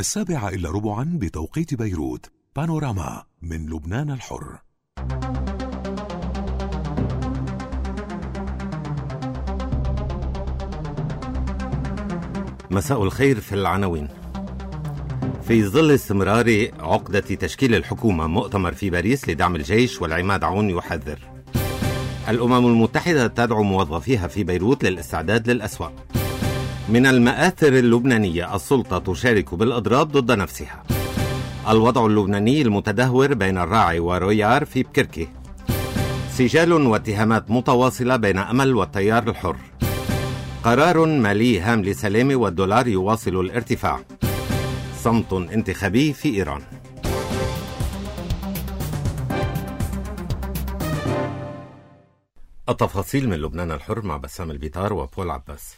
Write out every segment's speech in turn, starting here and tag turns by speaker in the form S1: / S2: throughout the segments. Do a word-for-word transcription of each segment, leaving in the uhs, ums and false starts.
S1: السابعة إلا ربعا بتوقيت بيروت. بانوراما من لبنان الحر.
S2: مساء الخير. في العناوين: في ظل استمرار عقدة تشكيل الحكومة، مؤتمر في باريس لدعم الجيش والعماد عون يحذر. الأمم المتحدة تدعو موظفيها في بيروت للاستعداد للأسوأ. من المآثر اللبنانية، السلطة تشارك بالإضراب ضد نفسها. الوضع اللبناني المتدهور بين الراعي ورويار في بكركي. سجال واتهامات متواصلة بين أمل والتيار الحر. قرار مالي هام لسلامة والدولار يواصل الارتفاع. صمت انتخابي في إيران. التفاصيل من لبنان الحر مع بسام البيطار وبول عباس.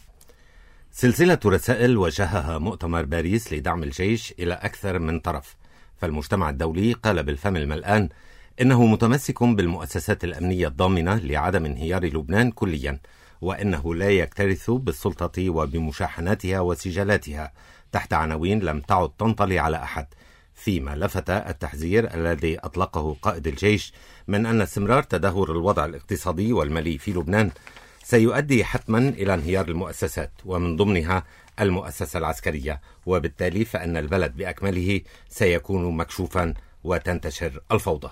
S2: سلسلة رسائل وجهها مؤتمر باريس لدعم الجيش إلى أكثر من طرف، فالمجتمع الدولي قال بالفم الملآن إنه متمسك بالمؤسسات الأمنية الضامنة لعدم انهيار لبنان كليا، وإنه لا يكترث بالسلطة وبمشاحناتها وسجالاتها تحت عناوين لم تعد تنطلي على أحد، فيما لفت التحذير الذي أطلقه قائد الجيش من أن استمرار تدهور الوضع الاقتصادي والمالي في لبنان سيؤدي حتما إلى انهيار المؤسسات، ومن ضمنها المؤسسة العسكرية، وبالتالي فإن البلد بأكمله سيكون مكشوفا وتنتشر الفوضى.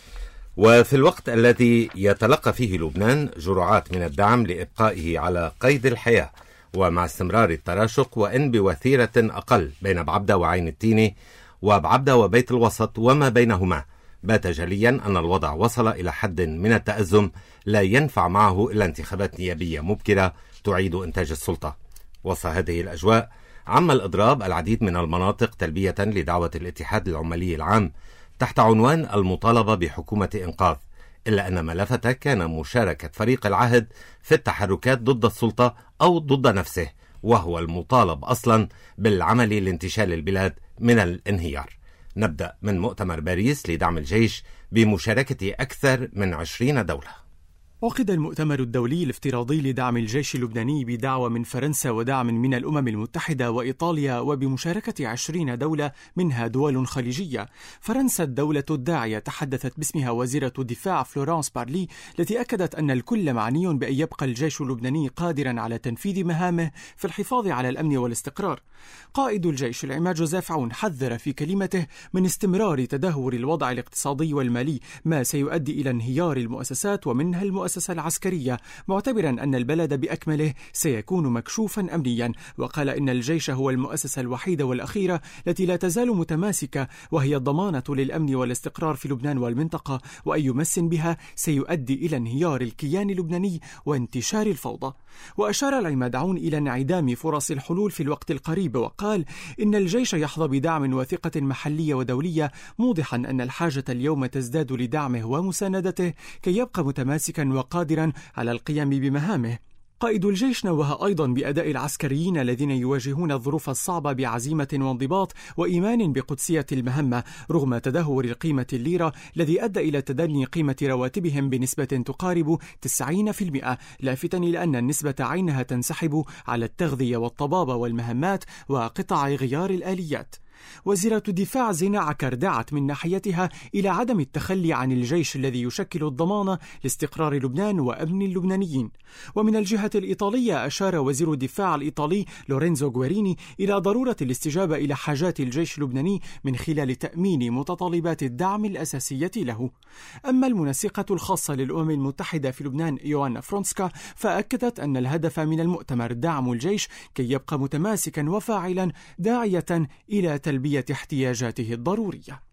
S2: وفي الوقت الذي يتلقى فيه لبنان جرعات من الدعم لإبقائه على قيد الحياة، ومع استمرار التراشق وإن بوثيرة أقل بين بعبدة وعين التيني وبعبدة وبيت الوسط وما بينهما، بات جليا أن الوضع وصل إلى حد من التأزم لا ينفع معه إلا انتخابات نيابية مبكرة تعيد إنتاج السلطة. وسط هذه الأجواء عم الإضراب العديد من المناطق تلبية لدعوة الاتحاد العمالي العام تحت عنوان المطالبة بحكومة إنقاذ، إلا أن ما لفت كان مشاركة فريق العهد في التحركات ضد السلطة أو ضد نفسه، وهو المطالب أصلا بالعمل لانتشال البلاد من الانهيار. نبدأ من مؤتمر باريس لدعم الجيش بمشاركة أكثر من عشرين دولة.
S3: عقد المؤتمر الدولي الافتراضي لدعم الجيش اللبناني بدعوة من فرنسا ودعم من الأمم المتحدة وإيطاليا، وبمشاركة عشرين دولة منها دول خليجية. فرنسا الدولة الداعية تحدثت باسمها وزيرة الدفاع فلورانس بارلي، التي أكدت أن الكل معني بأن يبقى الجيش اللبناني قادرا على تنفيذ مهامه في الحفاظ على الأمن والاستقرار. قائد الجيش العماد جوزيف عون حذر في كلمته من استمرار تدهور الوضع الاقتصادي والمالي، ما سيؤدي إلى انهيار المؤسسات ومنها المؤسسة العسكرية، معتبرا أن البلد بأكمله سيكون مكشوفا أمنيا. وقال إن الجيش هو المؤسسة الوحيدة والأخيرة التي لا تزال متماسكة، وهي الضمانة للأمن والاستقرار في لبنان والمنطقة، وأي مس بها سيؤدي إلى انهيار الكيان اللبناني وانتشار الفوضى. وأشار العماد عون إلى انعدام فرص الحلول في الوقت القريب، وقال إن الجيش يحظى بدعم وثقة محلية ودولية، موضحا أن الحاجة اليوم تزداد لدعمه ومساندته كي يبقى متماسكا وقادرا على القيام بمهامه. قائد الجيش نوه أيضا بأداء العسكريين الذين يواجهون الظروف الصعبة بعزيمة وانضباط وإيمان بقدسية المهمة، رغم تدهور قيمة الليرة الذي أدى إلى تدني قيمة رواتبهم بنسبة تقارب تسعين بالمئة، لافتا إلى أن النسبة عينها تنسحب على التغذية والطبابة والمهمات وقطع غيار الآليات. وزيرة الدفاع زينة عكر دعت من ناحيتها إلى عدم التخلي عن الجيش الذي يشكل الضمان لاستقرار لبنان وأمن اللبنانيين. ومن الجهة الإيطالية أشار وزير الدفاع الإيطالي لورينزو غويريني إلى ضرورة الاستجابة إلى حاجات الجيش اللبناني من خلال تأمين متطلبات الدعم الأساسية له. أما المنسقة الخاصة للأمم المتحدة في لبنان يوانا فرونسكا فأكدت أن الهدف من المؤتمر دعم الجيش كي يبقى متماسكا وفاعلا، داعية إلى تلبية احتياجاته الضرورية.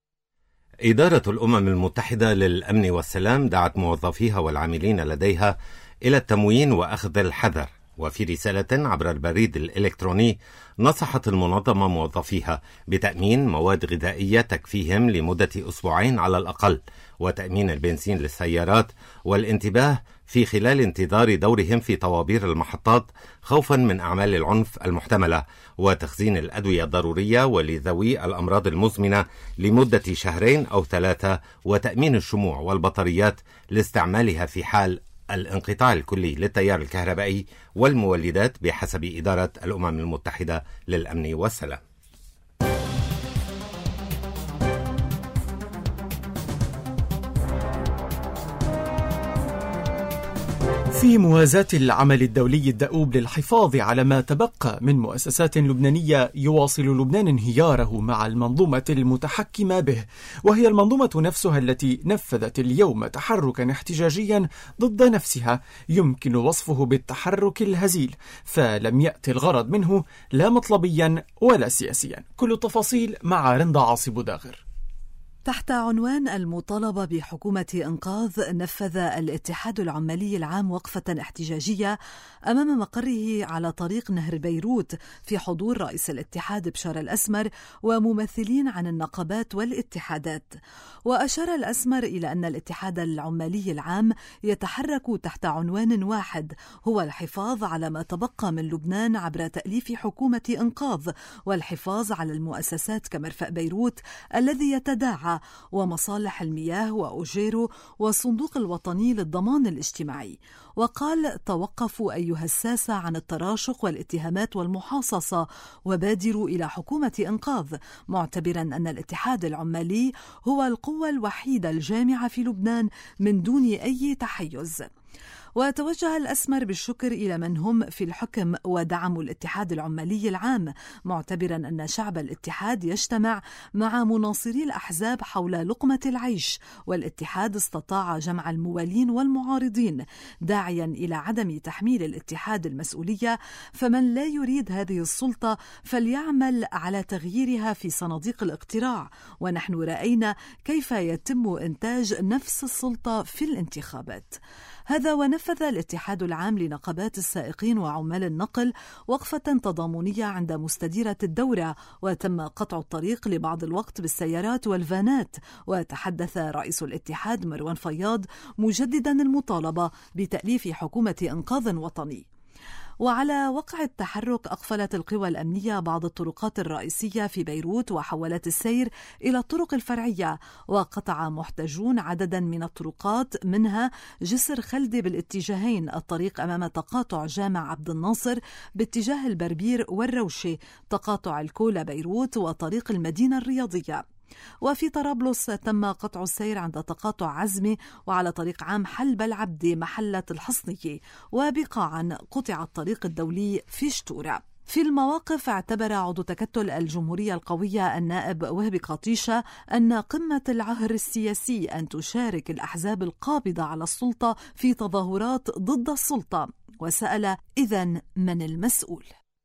S2: إدارة الأمم المتحدة للأمن والسلام دعت موظفيها والعاملين لديها إلى التموين وأخذ الحذر، وفي رسالة عبر البريد الإلكتروني نصحت المنظمة موظفيها بتأمين مواد غذائية تكفيهم لمدة أسبوعين على الأقل، وتأمين البنزين للسيارات، والانتباه في خلال انتظار دورهم في طوابير المحطات خوفا من أعمال العنف المحتملة، وتخزين الأدوية الضرورية ولذوي الأمراض المزمنة لمدة شهرين أو ثلاثة، وتأمين الشموع والبطاريات لاستعمالها في حال الانقطاع الكلي للتيار الكهربائي والمولدات بحسب إدارة الأمم المتحدة للأمن والسلام.
S3: وفي موازاة العمل الدولي الدؤوب للحفاظ على ما تبقى من مؤسسات لبنانية، يواصل لبنان انهياره مع المنظومة المتحكمة به، وهي المنظومة نفسها التي نفذت اليوم تحركا احتجاجيا ضد نفسها يمكن وصفه بالتحرك الهزيل، فلم يأتي الغرض منه لا مطلبيا ولا سياسيا. كل التفاصيل مع رندا عاصي بوداغر.
S4: تحت عنوان المطالبة بحكومة إنقاذ، نفذ الاتحاد العمالي العام وقفة احتجاجية أمام مقره على طريق نهر بيروت في حضور رئيس الاتحاد بشار الأسمر وممثلين عن النقابات والاتحادات. وأشار الأسمر إلى أن الاتحاد العمالي العام يتحرك تحت عنوان واحد، هو الحفاظ على ما تبقى من لبنان عبر تأليف حكومة إنقاذ، والحفاظ على المؤسسات كمرفأ بيروت الذي يتداعى، ومصالح المياه وأوجيرو والصندوق الوطني للضمان الاجتماعي. وقال: توقفوا أيها الساسة عن التراشق والاتهامات والمحاصصة وبادروا إلى حكومة إنقاذ، معتبرا أن الاتحاد العمالي هو القوة الوحيدة الجامعة في لبنان من دون أي تحيز. وتوجه الأسمر بالشكر إلى من هم في الحكم ودعموا الاتحاد العمالي العام، معتبرا أن شعب الاتحاد يجتمع مع مناصري الأحزاب حول لقمة العيش، والاتحاد استطاع جمع الموالين والمعارضين، داعيا إلى عدم تحميل الاتحاد المسؤولية، فمن لا يريد هذه السلطة فليعمل على تغييرها في صناديق الاقتراع، ونحن رأينا كيف يتم إنتاج نفس السلطة في الانتخابات. هذا ونفذ الاتحاد العام لنقابات السائقين وعمال النقل وقفة تضامنية عند مستديرة الدورة، وتم قطع الطريق لبعض الوقت بالسيارات والفانات. وتحدث رئيس الاتحاد مروان فياض مجددا المطالبة بتأليف حكومة إنقاذ وطني. وعلى وقع التحرك، أقفلت القوى الأمنية بعض الطرقات الرئيسية في بيروت وحولت السير إلى الطرق الفرعية، وقطع محتجون عددا من الطرقات، منها جسر خلدي بالاتجاهين، الطريق أمام تقاطع جامع عبد الناصر باتجاه البربير والروشي، تقاطع الكولا بيروت، وطريق المدينة الرياضية. وفي طرابلس تم قطع السير عند تقاطع عزمي وعلى طريق عام حلب العبدي محلة الحصنية، وبقاعا قطع الطريق الدولي في شتورة. في المواقف، اعتبر عضو تكتل الجمهورية القوية النائب وهبي قطيشة أن قمة العهر السياسي أن تشارك الأحزاب القابضة على السلطة في تظاهرات ضد السلطة، وسأل: إذن من المسؤول؟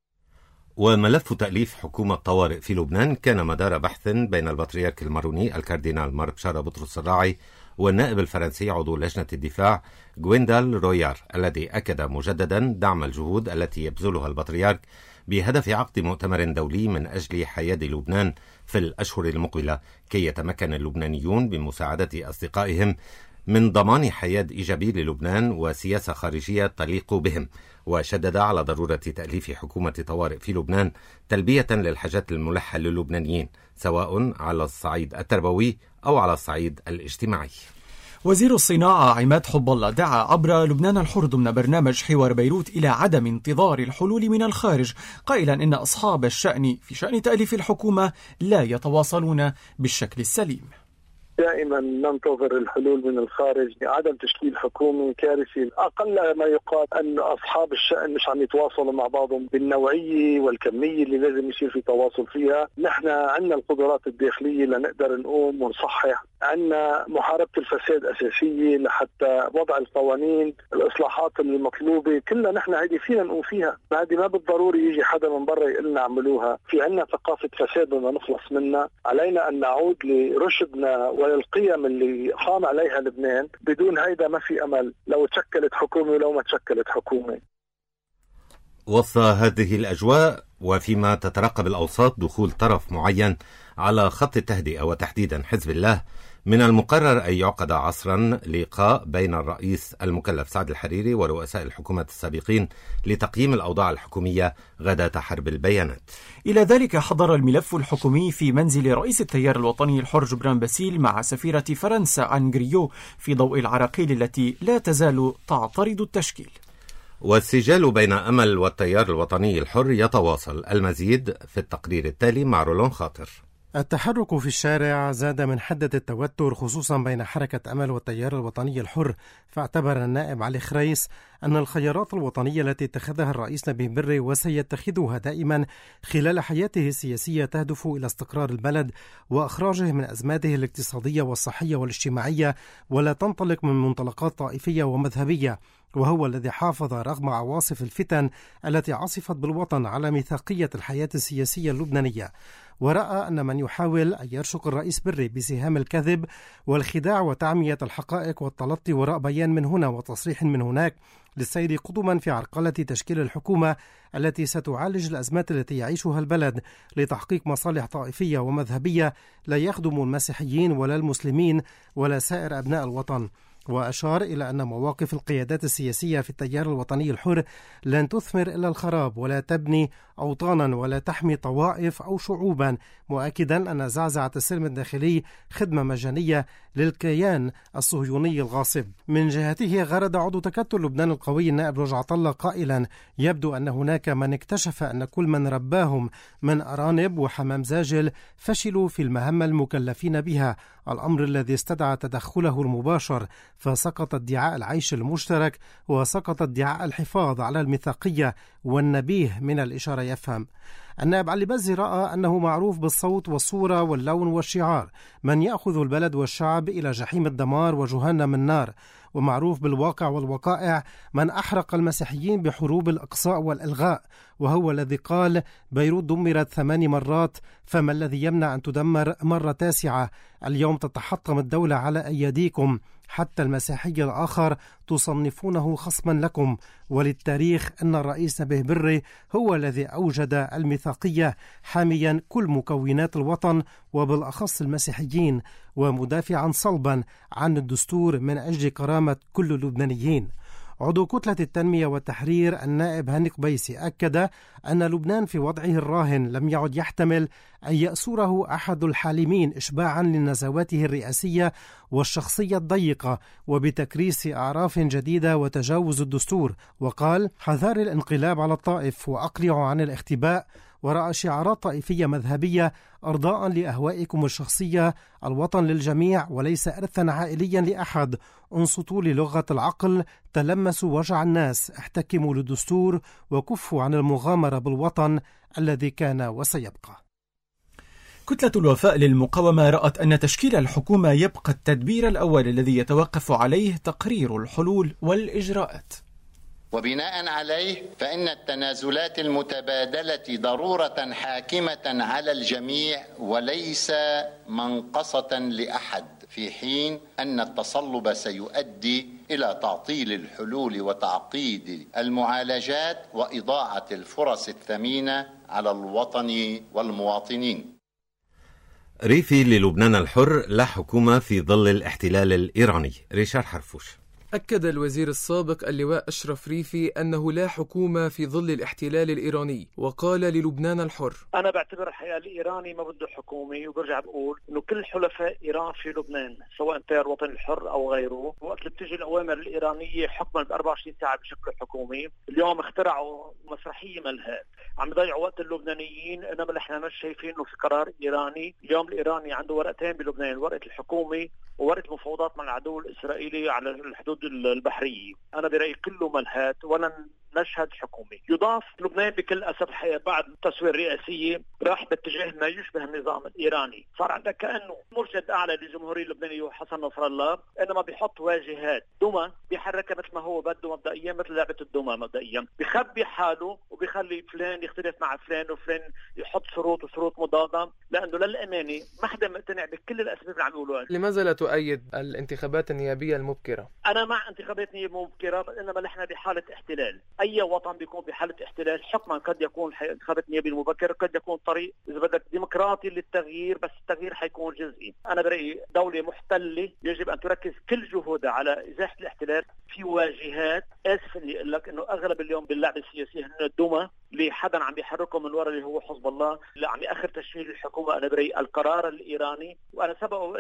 S2: وملف تأليف حكومة طوارئ في لبنان كان مدار بحث بين البطريرك الماروني الكاردينال مارك شارا بطرس الراعي والنائب الفرنسي عضو لجنة الدفاع غويندال رويار، الذي أكد مجددا دعم الجهود التي يبذلها البطريرك بهدف عقد مؤتمر دولي من أجل حياد لبنان في الأشهر المقبلة، كي يتمكن اللبنانيون بمساعدة أصدقائهم من ضمان حياد إيجابي للبنان وسياسة خارجية تليق بهم. وشدد على ضرورة تأليف حكومة طوارئ في لبنان تلبية للحاجات الملحة للبنانيين، سواء على الصعيد التربوي أو على الصعيد الاجتماعي.
S3: وزير الصناعة عماد حب الله دعا عبر لبنان الحر ضمن برنامج حوار بيروت إلى عدم انتظار الحلول من الخارج، قائلا إن أصحاب الشأن في شأن تأليف الحكومة لا يتواصلون بالشكل السليم.
S5: دائما ننتظر الحلول من الخارج، عدم تشكيل حكومة كارثي. أقل ما يقال أن أصحاب الشأن مش عم يتواصلوا مع بعضهم بالنوعية والكمية اللي لازم يصير في تواصل فيها. نحن عندنا القدرات الداخلية لنقدر نقوم ونصحح، عندنا محاربة الفساد أساسية لحتى وضع القوانين، الإصلاحات المطلوبة كلها نحن هذه فينا نقوم فيها، هذه ما بالضروري يجي حدا من برا يقول لنا اعملوها. في عندنا ثقافة فساد بدنا نخلص منها، علينا أن نعود لرشدنا والقيم اللي قام عليها لبنان. بدون هيدا ما في أمل لو تشكلت حكومة ولو ما تشكلت حكومة.
S2: وسط هذه الأجواء وفيما تترقب الأوساط دخول طرف معين على خط التهدئة وتحديدا حزب الله، من المقرر أن يعقد عصرا لقاء بين الرئيس المكلف سعد الحريري ورؤساء الحكومات السابقين لتقييم الأوضاع الحكومية غداة حرب البيانات.
S3: إلى ذلك حضر الملف الحكومي في منزل رئيس التيار الوطني الحر جبران باسيل مع سفيرة فرنسا عن غريو في ضوء العراقيل التي لا تزال تعترض التشكيل.
S2: والسجال بين أمل والتيار الوطني الحر يتواصل. المزيد في التقرير التالي مع رولون خاطر.
S6: التحرك في الشارع زاد من حدة التوتر خصوصا بين حركة أمل والتيار الوطني الحر، فاعتبر النائب علي خريس أن الخيارات الوطنية التي اتخذها الرئيس نبيه بري وسيتخذها دائما خلال حياته السياسية تهدف إلى استقرار البلد وإخراجه من أزماته الاقتصادية والصحية والاجتماعية، ولا تنطلق من منطلقات طائفية ومذهبية، وهو الذي حافظ رغم عواصف الفتن التي عصفت بالوطن على ميثاقية الحياة السياسية اللبنانية. ورأى أن من يحاول أن يرشق الرئيس بري بسهام الكذب والخداع وتعمية الحقائق والتلطي وراء بيان من هنا وتصريح من هناك للسير قدما في عرقلة تشكيل الحكومة التي ستعالج الأزمات التي يعيشها البلد لتحقيق مصالح طائفية ومذهبية لا يخدم المسيحيين ولا المسلمين ولا سائر أبناء الوطن. وأشار إلى أن مواقف القيادات السياسية في التيار الوطني الحر لن تثمر إلا الخراب ولا تبني أوطانا ولا تحمي طوائف أو شعوبا، مؤكدا أن زعزعة السلم الداخلي خدمة مجانية للكيان الصهيوني الغاصب. من جهته غرد عضو تكتل لبنان القوي النائب رجعة الله قائلا: يبدو أن هناك من اكتشف أن كل من رباهم من أرانب وحمام زاجل فشلوا في المهمة المكلفين بها، الأمر الذي استدعى تدخله المباشر، فسقط ادعاء العيش المشترك وسقط ادعاء الحفاظ على الميثاقية، والنبيه من الإشارة يفهم. النائب علي بزي رأى أنه معروف بالصوت والصورة واللون والشعار من يأخذ البلد والشعب إلى جحيم الدمار وجهنم النار، ومعروف بالواقع والوقائع من أحرق المسيحيين بحروب الإقصاء والإلغاء، وهو الذي قال: بيروت دمرت ثماني مرات، فما الذي يمنع أن تدمر مرة تاسعة؟ اليوم تتحطم الدولة على أيديكم، حتى المسيحي الآخر تصنفونه خصما لكم. وللتاريخ أن الرئيس نبيه بري هو الذي أوجد الميثاقية حاميا كل مكونات الوطن وبالأخص المسيحيين، ومدافعا صلبا عن الدستور من أجل كرامة كل اللبنانيين. عضو كتلة التنمية والتحرير النائب هاني قبيسي أكد أن لبنان في وضعه الراهن لم يعد يحتمل أن يأسره أحد الحالمين إشباعا لنزواته الرئاسية والشخصية الضيقة وبتكريس أعراف جديدة وتجاوز الدستور، وقال: حذار الانقلاب على الطائف وأقلعوا عن الاختباء وراء شعارات طائفية مذهبية أرضاء لأهوائكم الشخصية، الوطن للجميع وليس إرثا عائليا لأحد. انصتوا للغة العقل، تلمسوا وجع الناس، احتكموا للدستور وكفوا عن المغامرة بالوطن الذي كان وسيبقى.
S3: كتلة الوفاء للمقاومة رأت أن تشكيل الحكومة يبقى التدبير الأول الذي يتوقف عليه تقرير الحلول والإجراءات،
S7: وبناء عليه فإن التنازلات المتبادلة ضرورة حاكمة على الجميع وليس منقصة لأحد، في حين أن التصلب سيؤدي إلى تعطيل الحلول وتعقيد المعالجات وإضاعة الفرص الثمينة على الوطن والمواطنين.
S2: ريفي للبنان الحر: لا حكومة في ظل الاحتلال الإيراني. ريشار حرفوش.
S8: أكد الوزير السابق اللواء أشرف ريفي أنه لا حكومة في ظل الاحتلال الإيراني، وقال للبنان الحر:
S5: أنا بعتبر الحقيقة الإيراني ما بده حكومة، وبرجع بقول إنه كل حلفاء إيران في لبنان سواء التيار الوطني الحر أو غيره، وقت اللي بتجي الأوامر الإيرانية حكما ب أربعة وعشرين ساعة بشكل حكومي، اليوم اخترعوا مسرحية ملهات عم يضيعوا وقت اللبنانيين، إنما نحن مش شايفين إنه في قرار إيراني. اليوم الإيراني عنده ورقتين بلبنان، ورقة الحكومي وورقة المفاوضات مع العدو الإسرائيلي على الحدود البحرية. أنا برأيي كله ملهات ولن نشهد حكومي. يضاف لبنان بكل أسف الحقيقة بعد التسوية الرئاسية راح باتجاه ما يشبه النظام الإيراني، صار عندك كأنه مرشد أعلى للجمهورية اللبنانية حسن نصر الله، إنما بيحط واجهات دمى بيحركها مثل ما هو بده مبدئيا، مثل لعبة الدمى مبدئيا، بيخبي حاله وبيخلي فلان يختلف مع فلان وفلان يحط شروط وشروط مضادة، لأنه للأمانة ما حدا مقتنع بكل الأسباب اللي عم يقولوها.
S8: لماذا لا تؤيد الانتخابات النيابية المبكرة؟
S5: أنا مع انتخابات نيابية مبكرة، إنما نحن بحالة احتلال. أي وطن بيكون بحالة احتلال حكما قد يكون انتخابات نيابية المبكرة، قد يكون طريق إذا بدك ديمقراطي للتغيير، بس التغيير حيكون جزئي. أنا برأيي دولة محتلة يجب أن تركز كل جهودها على إزاحة الاحتلال. في واجهات آسف إني أقول لك إنه أغلب اليوم باللعبة السياسية هن الدمى لحدا عم بيحركه من وراء اللي هو حزب الله، اللي عم يأخر تشكيل الحكومة. أنا برأيي القرار الإيراني، وأنا سبق وقلت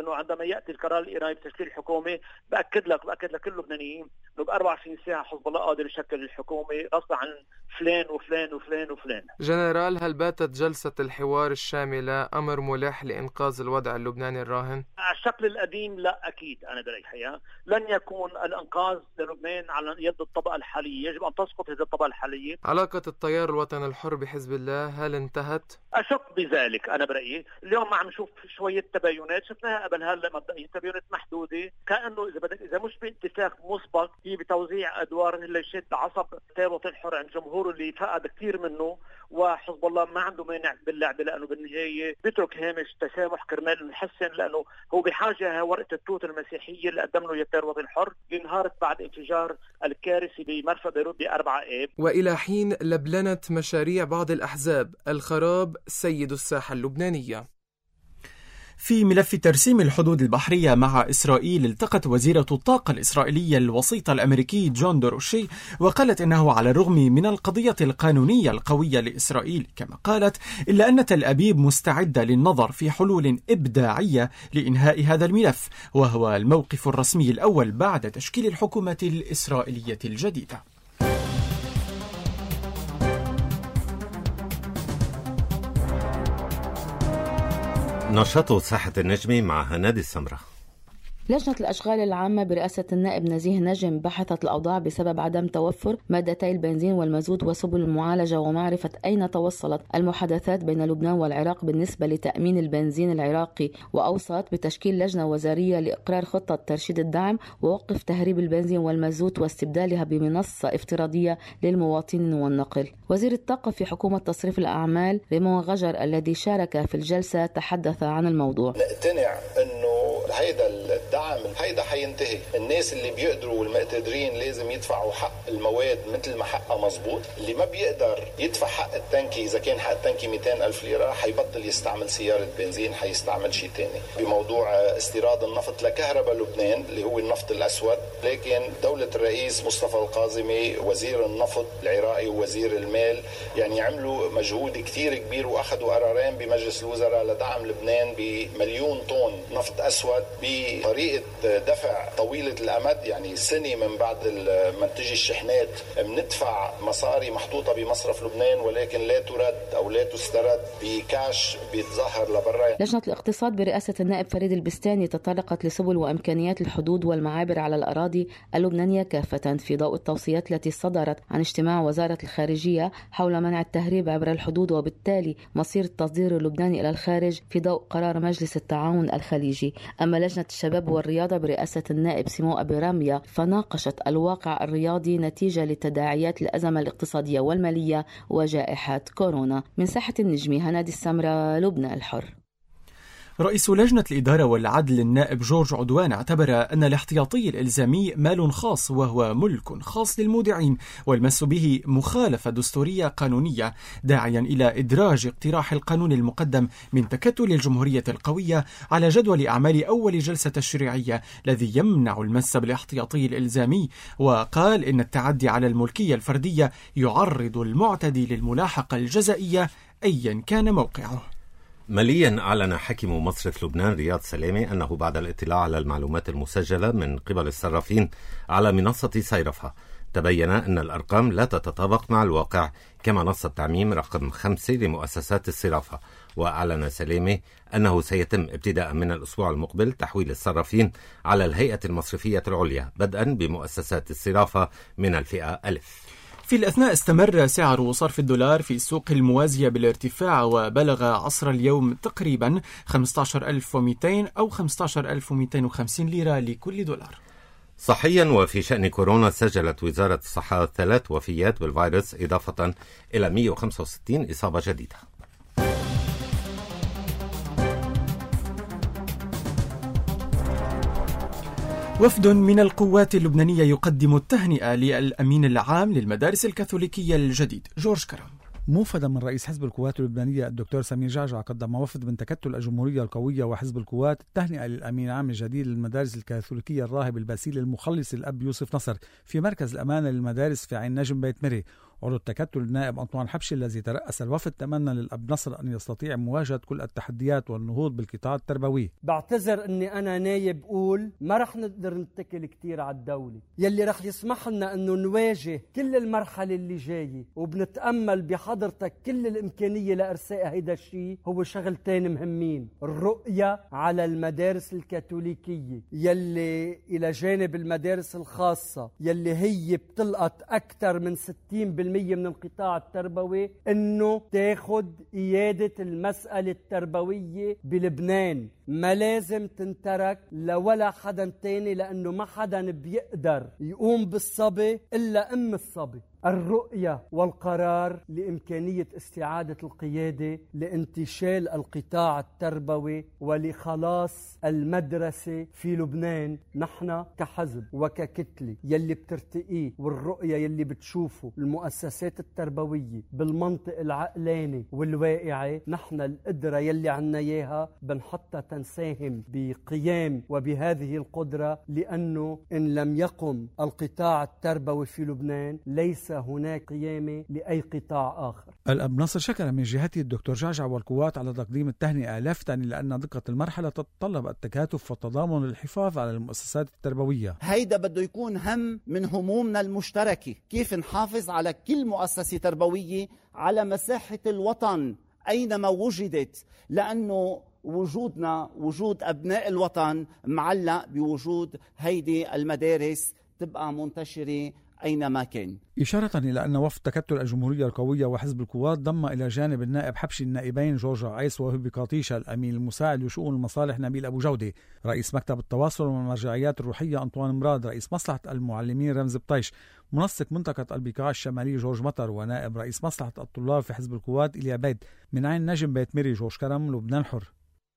S9: انه عندما ياتي القرار الايراني بتشكيل الحكومه باكد لك باكد لك كل اللبنانيين انه ب أربعة وعشرين ساعه حزب الله قادر يشكل الحكومه غصب عن فلان وفلان وفلان وفلان.
S8: جنرال، هل باتت جلسه الحوار الشامله امر ملح لانقاذ الوضع اللبناني الراهن؟
S9: على الشكل القديم لا اكيد، انا برايي الحقيقه لن يكون الانقاذ للبنان على يد الطبقه الحاليه، يجب ان تسقط هذه الطبقه الحاليه.
S8: علاقه التيار الوطني الحر بحزب الله هل انتهت؟
S9: اشك بذلك، انا برايي اليوم عم نشوف شويه تباينات شفناها قبل هلا مبدئيا تباينات محدوده، كانه اذا بدك اذا مش باتفاق مسبق هي بتوزيع ادوار اللي شد عصب التيار الوطني الحر عند جمهوره اللي فقد كثير منه، وحزب الله ما عنده مانع باللعبه لانه بالنهايه بيترك هامش تسامح كرمال نحسن، لانه هو بحاجه ورقه التوت المسيحيه اللي قدم له التيار الوطني الحر انهارت بعد انفجار الكارثي بمرفأ بيروت بأربعة آب.
S8: والى حين لبلنت مشاريع بعض الاحزاب الخراب سيد الساحه اللبنانيه.
S3: في ملف ترسيم الحدود البحرية مع إسرائيل، التقت وزيرة الطاقة الإسرائيلية الوسيط الأمريكي جون دوروشي، وقالت إنه على الرغم من القضية القانونية القوية لإسرائيل كما قالت، إلا أن تل أبيب مستعدة للنظر في حلول إبداعية لإنهاء هذا الملف، وهو الموقف الرسمي الأول بعد تشكيل الحكومة الإسرائيلية الجديدة.
S2: نشاط ساحة النجمة مع هنادي السمرة.
S10: لجنة الأشغال العامة برئاسة النائب نزيه نجم بحثت الأوضاع بسبب عدم توفر مادتي البنزين والمازوت وسبل المعالجة ومعرفة أين توصلت المحادثات بين لبنان والعراق بالنسبة لتأمين البنزين العراقي، وأوصت بتشكيل لجنة وزارية لإقرار خطة ترشيد الدعم ووقف تهريب البنزين والمازوت واستبدالها بمنصة افتراضية للمواطنين والنقل. وزير الطاقة في حكومة تصريف الأعمال ريمون غجر الذي شارك في الجلسة تحدث عن الموضوع.
S7: نقتنع أنه هيدا الدعم هيدا حينتهي، الناس اللي بيقدروا والمقتدرين لازم يدفعوا حق المواد مثل ما حقها مزبوط، اللي ما بيقدر يدفع حق التنكي إذا كان حق التنكي مئتين ألف ليرة حيبطل يستعمل سيارة بنزين، حيستعمل شيء تاني. بموضوع استيراد النفط لكهرباء لبنان اللي هو النفط الأسود، لكن دولة الرئيس مصطفى القاظمي وزير النفط العراقي ووزير المال يعني عملوا مجهود كتير كبير وأخذوا قرارين بمجلس الوزراء لدعم لبنان بمليون طن نفط أسود بطريقة دفع طويلة الأمد، يعني سنة من بعد ما تجي الشحنات بندفع مصاري محطوطة بمصرف لبنان ولكن لا ترد أو لا تسترد بكاش بيتظاهر لبرا.
S10: لجنة الاقتصاد برئاسة النائب فريد البستاني تطرقت لسبل وإمكانيات الحدود والمعابر على الأراضي اللبنانية كافة في ضوء التوصيات التي صدرت عن اجتماع وزارة الخارجية حول منع التهريب عبر الحدود وبالتالي مصير التصدير اللبناني إلى الخارج في ضوء قرار مجلس التعاون الخليجي. أما لجنة الشباب والرياضة برئاسة النائب سيمو أبي رامية فناقشت الواقع الرياضي نتيجة لتداعيات الأزمة الاقتصادية والمالية وجائحة كورونا. من ساحة النجمة هنادي السمرة، لبنان الحر.
S3: رئيس لجنة الإدارة والعدل النائب جورج عدوان اعتبر أن الاحتياطي الإلزامي مال خاص وهو ملك خاص للمودعين والمس به مخالفة دستورية قانونية، داعيا إلى إدراج اقتراح القانون المقدم من تكتل الجمهورية القوية على جدول أعمال أول جلسة تشريعية الذي يمنع المس بالاحتياطي الإلزامي، وقال إن التعدي على الملكية الفردية يعرض المعتدي للملاحقة الجزائية أيا كان موقعه.
S2: ماليا أعلن حاكم مصرف لبنان رياض سلامة أنه بعد الاطلاع على المعلومات المسجلة من قبل الصرافين على منصة صيرفها تبين أن الأرقام لا تتطابق مع الواقع، كما نص التعميم رقم خمسة لمؤسسات الصرافة. وأعلن سلامة أنه سيتم ابتداء من الأسبوع المقبل تحويل الصرافين على الهيئة المصرفية العليا بدءا بمؤسسات الصرافة من الفئة ألف.
S3: في الأثناء استمر سعر صرف الدولار في السوق الموازية بالارتفاع وبلغ عصر اليوم تقريبا خمسة عشر ألف ومئتين أو خمسة عشر ألف ومئتين وخمسين ليرة لكل دولار.
S2: صحيا، وفي شأن كورونا سجلت وزارة الصحة ثلاث وفيات بالفيروس إضافة إلى مئة وخمسة وستين إصابة جديدة.
S3: وفد من القوات اللبنانية يقدم التهنئة للأمين العام للمدارس الكاثوليكية الجديد جورج كرم.
S11: موفدا من رئيس حزب القوات اللبنانية الدكتور سمير جعجع، قدم وفد من تكتل الجمهورية القوية وحزب القوات التهنئة للأمين العام الجديد للمدارس الكاثوليكية الراهب الباسيل المخلص الأب يوسف نصر في مركز الأمانة للمدارس في عين نجم بيت مري. عضو التكتل النائب أنطوان حبشي الذي ترأس الوفد تمنى للأب نصر أن يستطيع مواجهة كل التحديات والنهوض بالقطاع التربوي.
S12: بعتذر أني أنا نايب أقول ما رح نقدر نتكل كتير على الدولة يلي رح يسمح لنا أنه نواجه كل المرحلة اللي جاية، وبنتأمل بحضرتك كل الإمكانية لإرساء هيدا الشيء. هو شغلتين مهمين: الرؤية على المدارس الكاثوليكية يلي إلى جانب المدارس الخاصة يلي هي بتلقط أكثر من ستين بالمية من القطاع التربوي، إنه تاخد إيادة المسألة التربوية بلبنان. ما لازم تنترك لولا حدا تاني، لأنه ما حدا بيقدر يقوم بالصبي إلا أم الصبي. الرؤية والقرار لإمكانية استعادة القيادة لانتشال القطاع التربوي ولخلاص المدرسة في لبنان. نحن كحزب وككتلة يلي بترتقيه والرؤية يلي بتشوفه المؤسسات التربوية بالمنطق العقلاني والواقعي، نحن القدرة يلي عنا إياها بنحطها تنساهم بقيام وبهذه القدرة، لأنه إن لم يقم القطاع التربوي في لبنان ليس هناك قيامة لأي قطاع آخر.
S11: الأب نصر شكر من جهته الدكتور جعجع والقوات على تقديم التهنئة، لافتا لأن دقة المرحلة تتطلب التكاتف والتضامن للحفاظ على المؤسسات التربوية.
S13: هيدا بده يكون هم من همومنا المشتركة، كيف نحافظ على كل مؤسسة تربوية على مساحة الوطن أينما وجدت، لأنه وجودنا وجود أبناء الوطن معلق بوجود هيدي المدارس تبقى منتشرة أينما كان.
S11: إشارة إلى أن وفد تكتل الجمهورية القوية وحزب القوات ضم إلى جانب النائب حبشي النائبين جورج عيس وهبي قاطيشة، الأمين المساعد لشؤون المصالح نبيل أبو جودة، رئيس مكتب التواصل والمرجعيات الروحية أنطوان مراد، رئيس مصلحة المعلمين رمز بطيش، منسق منطقة البقاع الشمالي جورج مطر، ونائب رئيس مصلحة الطلاب في حزب القوات إليا بيد، من عين نجم بيت ميري جورج كرم، لبنان حر.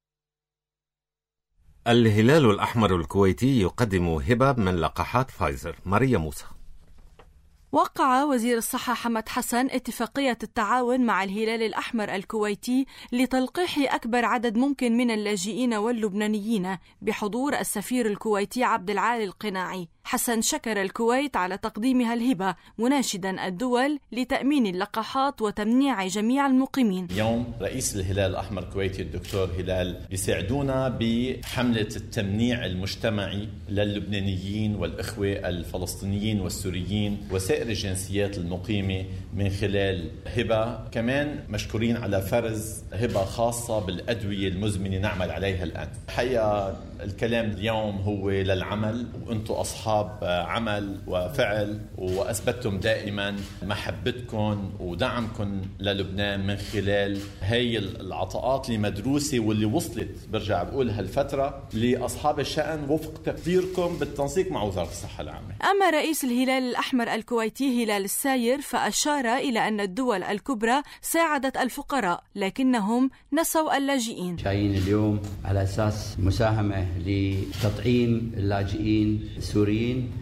S2: الهلال الأحمر الكويتي يقدم هبة من لقاحات فايزر. ماريا موسى.
S14: وقع وزير الصحة حمد حسن اتفاقية التعاون مع الهلال الأحمر الكويتي لتلقيح أكبر عدد ممكن من اللاجئين واللبنانيين بحضور السفير الكويتي عبد العالي القناعي. حسن شكر الكويت على تقديمها الهبة، مناشدا الدول لتأمين اللقاحات وتمنيع جميع المقيمين.
S15: اليوم رئيس الهلال الأحمر الكويتي الدكتور هلال بيساعدونا بحملة التمنيع المجتمعي للبنانيين والإخوة الفلسطينيين والسوريين وسائر الجنسيات المقيمة من خلال هبة. كمان مشكورين على فرز هبة خاصة بالأدوية المزمنة نعمل عليها الآن. حقيقة الكلام اليوم هو للعمل، وأنتم أصحاب عمل وفعل، وأثبتتم دائما محبتكم ودعمكم للبنان من خلال هاي العطاءات المدروسة واللي وصلت برجع بقول هالفترة لأصحاب الشأن وفق تقديركم بالتنسيق مع وزارة الصحة العامة.
S14: أما رئيس الهلال الأحمر الكويتي هلال الساير فأشار إلى أن الدول الكبرى ساعدت الفقراء لكنهم نسوا اللاجئين.
S16: جايين اليوم على أساس مساهمة لتطعيم اللاجئين السوريين